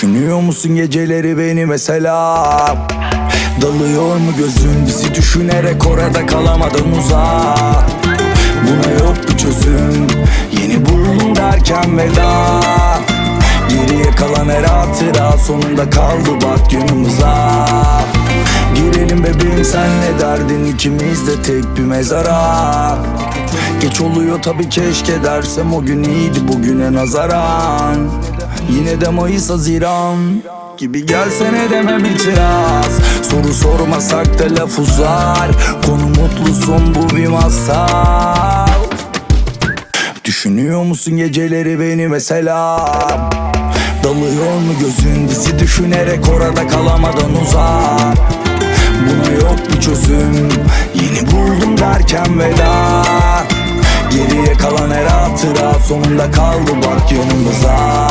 Düşünüyor musun geceleri beni mesela? Dalıyor mu gözün bizi düşünerek orada kalamadan uzak? Buna yok bir çözüm, yeni buldum derken veda. Geriye kalan her hatıra sonunda kaldı bak yanımıza. Girelim bebeğim sen ne derdin, ikimiz de tek bir mezara. Geç oluyor tabi keşke dersem, o gün iyiydi bugüne nazaran. Yine de Mayıs Haziran gibi gelsene demem itiraz. Soru sormasak da laf uzar, konu mutlu son bu bir masal. Düşünüyor musun geceleri beni mesela? Dalıyor mu gözün bizi düşünerek orada kalamadan uzak? Buna yok bir çözüm, yeni buldum derken veda. Geriye kalan her hatıra sonunda kaldı bak yanımıza.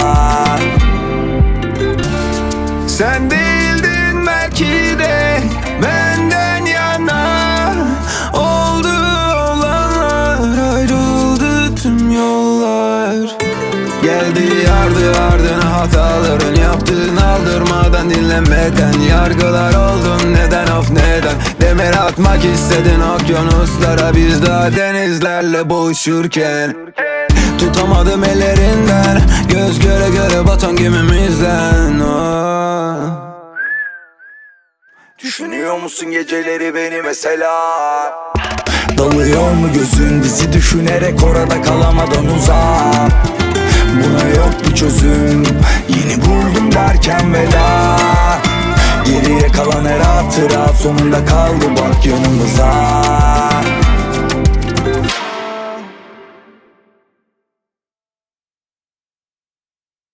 Sen değildin belki de benden yana. Oldu olanlar, ayrıldı tüm yollar. Geldi yardı ardına hataların, yaptığın aldırmadan dinlemeden. Yargılar oldun neden of neden, demir atmak istedin okyanuslara. Biz daha denizlerle boğuşurken tutamadım ellerinden, göz göre göre batan gemimizden. Düşünüyor musun geceleri beni mesela? Dalıyor mu gözün bizi düşünerek orada kalamadan uzak? Buna yok bir çözüm, yeni buldum derken veda. Geriye kalan her hatıra sonunda kaldı bak yanımıza.